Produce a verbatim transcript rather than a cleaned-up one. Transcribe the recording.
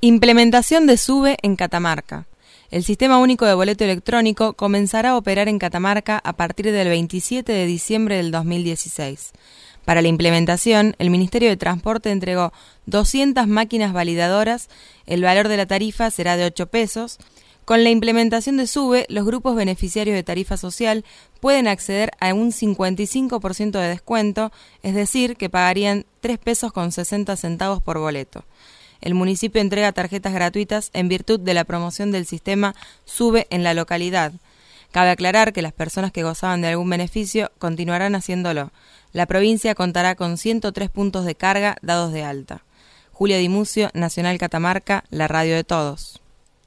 Implementación de SUBE en Catamarca. El Sistema Único de Boleto Electrónico comenzará a operar en Catamarca a partir del veintisiete de diciembre del dos mil dieciséis. Para la implementación, el Ministerio de Transporte entregó doscientas máquinas validadoras, el valor de la tarifa será de ocho pesos. Con la implementación de SUBE, los grupos beneficiarios de tarifa social pueden acceder a un cincuenta y cinco por ciento de descuento, es decir, que pagarían tres pesos con sesenta centavos por boleto. El municipio entrega tarjetas gratuitas en virtud de la promoción del sistema SUBE en la localidad. Cabe aclarar que las personas que gozaban de algún beneficio continuarán haciéndolo. La provincia contará con ciento tres puntos de carga dados de alta. Julia Di Mucio, Nacional Catamarca, la radio de todos.